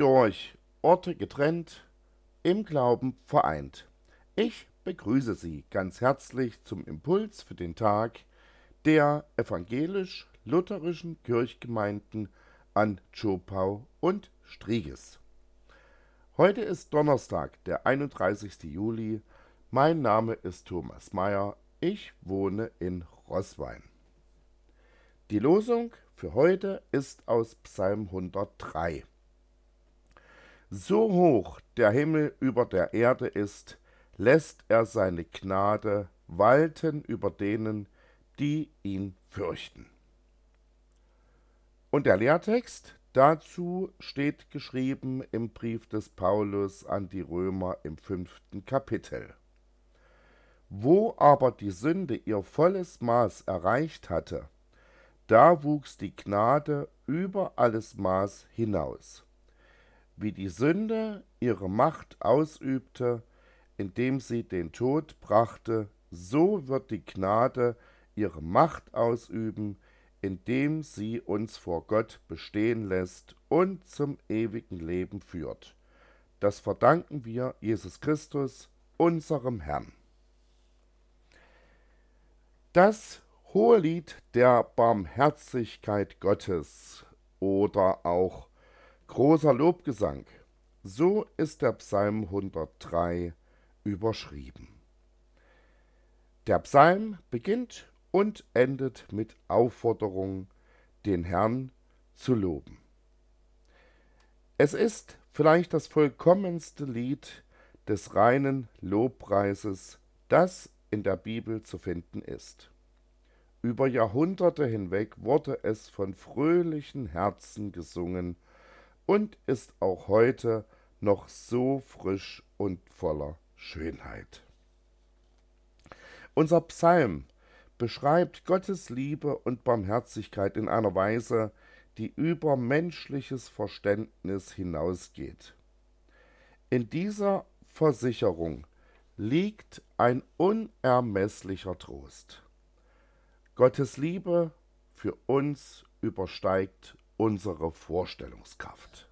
durch Orte getrennt, im Glauben vereint. Ich begrüße Sie ganz herzlich zum Impuls für den Tag der evangelisch-lutherischen Kirchgemeinden an Zschopau und Striegis. Heute ist Donnerstag, der 31. Juli. Mein Name ist Thomas Mayer. Ich wohne in Roßwein. Die Losung für heute ist aus Psalm 103. So hoch der Himmel über der Erde ist, lässt er seine Gnade walten über denen, die ihn fürchten. Und der Lehrtext dazu steht geschrieben im Brief des Paulus an die Römer im 5. Kapitel. Wo aber die Sünde ihr volles Maß erreicht hatte, da wuchs die Gnade über alles Maß hinaus. Wie die Sünde ihre Macht ausübte, indem sie den Tod brachte, so wird die Gnade ihre Macht ausüben, indem sie uns vor Gott bestehen lässt und zum ewigen Leben führt. Das verdanken wir Jesus Christus, unserem Herrn. Das Hohelied der Barmherzigkeit Gottes oder auch großer Lobgesang, so ist der Psalm 103 überschrieben. Der Psalm beginnt und endet mit Aufforderung, den Herrn zu loben. Es ist vielleicht das vollkommenste Lied des reinen Lobpreises, das in der Bibel zu finden ist. Über Jahrhunderte hinweg wurde es von fröhlichen Herzen gesungen und ist auch heute noch so frisch und voller Schönheit. Unser Psalm beschreibt Gottes Liebe und Barmherzigkeit in einer Weise, die über menschliches Verständnis hinausgeht. In dieser Versicherung liegt ein unermesslicher Trost. Gottes Liebe für uns übersteigt unsere Vorstellungskraft.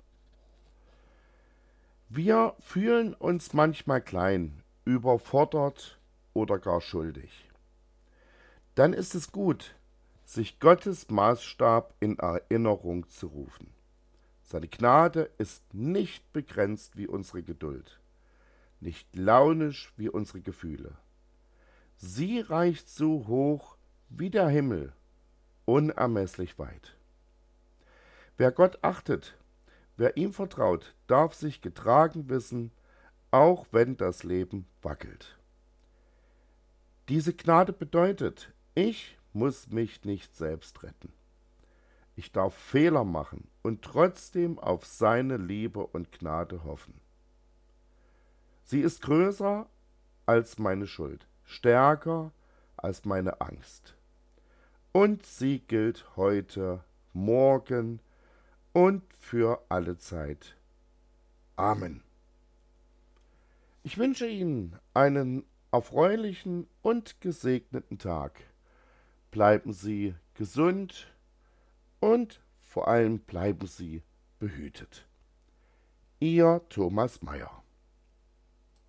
Wir fühlen uns manchmal klein, überfordert oder gar schuldig. Dann ist es gut, sich Gottes Maßstab in Erinnerung zu rufen. Seine Gnade ist nicht begrenzt wie unsere Geduld, nicht launisch wie unsere Gefühle. Sie reicht so hoch wie der Himmel, unermesslich weit. Wer Gott achtet, wer ihm vertraut, darf sich getragen wissen, auch wenn das Leben wackelt. Diese Gnade bedeutet, ich muss mich nicht selbst retten. Ich darf Fehler machen und trotzdem auf seine Liebe und Gnade hoffen. Sie ist größer als meine Schuld, stärker als meine Angst. Und sie gilt heute, morgen und für alle Zeit. Amen. Ich wünsche Ihnen einen erfreulichen und gesegneten Tag. Bleiben Sie gesund und vor allem bleiben Sie behütet. Ihr Thomas Mayer.